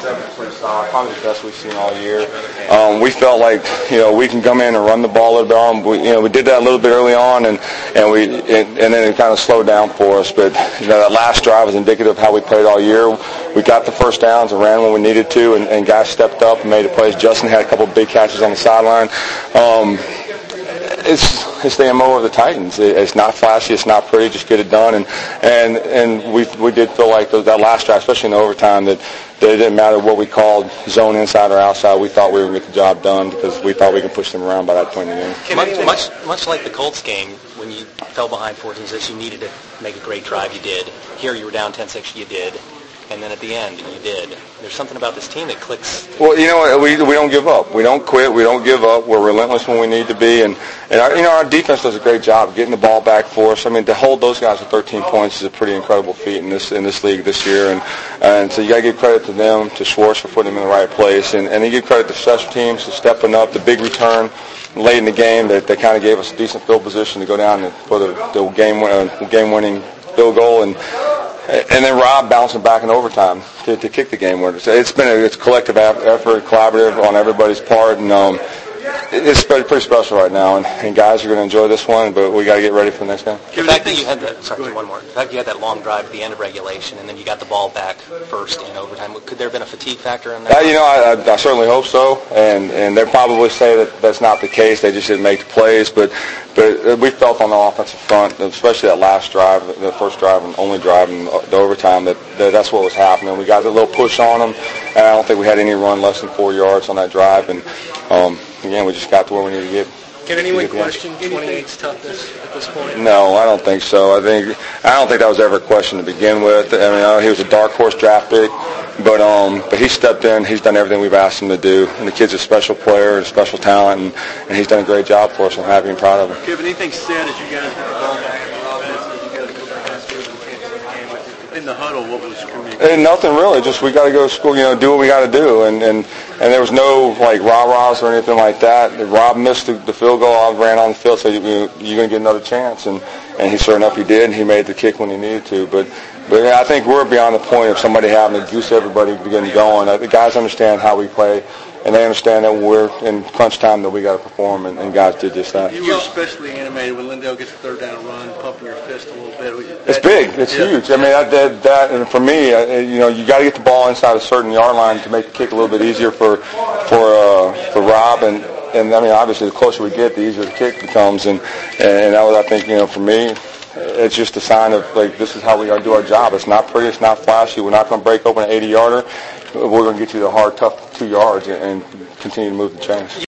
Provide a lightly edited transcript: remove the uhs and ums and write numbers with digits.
Probably the best we've seen all year. We felt like we can come in and run the ball a little bit. We did that a little bit early on, and then it kind of slowed down for us. But that last drive was indicative of how we played all year. We got the first downs and ran when we needed to, and guys stepped up and made the plays. Justin had a couple of big catches on the sideline. It's the MO of the Titans. It's not flashy, it's not pretty, just get it done. And we did feel like that last drive, especially in the overtime, that it didn't matter what we called zone inside or outside. We thought we were going to get the job done because we thought we could push them around by that point in the game. Much like the Colts game, when you fell behind 14-6, you needed to make a great drive, you did. Here you were down 10-6, you did. And then at the end, you did. There's something about this team that clicks. Well, we don't give up. We don't quit. We don't give up. We're relentless when we need to be. And our defense does a great job of getting the ball back for us. I mean, to hold those guys to 13 points is a pretty incredible feat in this league this year. And so you got to give credit to them, to Schwartz for putting them in the right place. And you give credit to special teams for stepping up, the big return late in the game that kind of gave us a decent field position to go down and put the game-winning field goal. And then Rob bouncing back in overtime to kick the game winner. So it's a collective effort, collaborative on everybody's part, and it's pretty special right now. And guys are going to enjoy this one, but we got to get ready for the next game. The fact that you had that long drive at the end of regulation, and then you got the ball back first in overtime, could there have been a fatigue factor in that? I certainly hope so, and they probably say that that's not the case. They just didn't make the plays, but we felt on the offensive front, especially that last drive, the first drive and only drive in the overtime, that's what was happening. We got a little push on them, and I don't think we had any run less than 4 yards on that drive, and again, we just got to where we need to get. Can anyone question 28's toughness at this point? No, I don't think so. I don't think that was ever a question to begin with. I mean, he was a dark horse draft pick, but he stepped in. He's done everything we've asked him to do. And the kid's a special player, a special talent, and he's done a great job for us. I'm happy and proud of him. Kevin, anything said as you guys get the ball back in the offense, as you guys go back to the game in the huddle? What was communicated? Nothing really. Just we got to go to school. Do what we got to do. And there was no rah-rahs or anything like that. Rob missed the field goal. I ran on the field, so you're going to get another chance. And he sure enough he did. And he made the kick when he needed to. But I think we're beyond the point of somebody having to goose everybody to get going. The guys understand how we play, and they understand that when we're in crunch time that we got to perform, and guys did just that. You were especially animated when Lindale gets a third down run, pumping your fist a little bit. It's big. It's huge. I mean, that and for me, you got to get the ball inside a certain yard line to make the kick a little bit easier for Rob, and I mean, obviously, the closer we get, the easier the kick becomes, and that was, I think, for me, it's just a sign of this is how we do our job. It's not pretty. It's not flashy. We're not going to break open an 80-yarder. We're going to get you the hard, tough 2 yards and continue to move the chains.